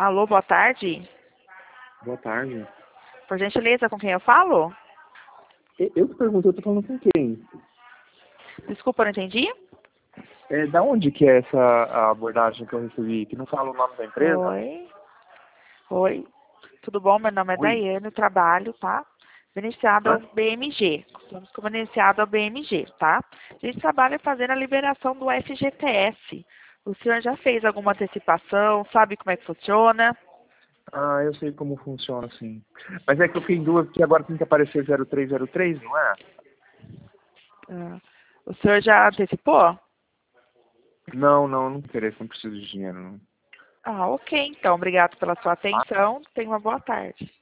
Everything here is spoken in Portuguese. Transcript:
Alô, boa tarde. Boa tarde. Por gentileza, com quem eu falo? Eu que pergunto, eu tô falando com quem? Desculpa, não entendi. Da onde que é essa abordagem que eu recebi? Que não fala o nome da empresa? Oi. Oi. Tudo bom? Meu nome é Oi. Daiane, eu trabalho, tá? Beneficiado ao Hã? BMG. Somos como beneficiado ao BMG, tá? A gente trabalha fazendo a liberação do FGTS. O senhor já fez alguma antecipação? Sabe como é que funciona? Ah, eu sei como funciona, sim. Mas é que eu fiquei em dúvida, porque agora tem que aparecer 0303, não é? Ah, o senhor já antecipou? Não interessa, não preciso de dinheiro, não. Ah, ok, então. Obrigado pela sua atenção. Tenha uma boa tarde.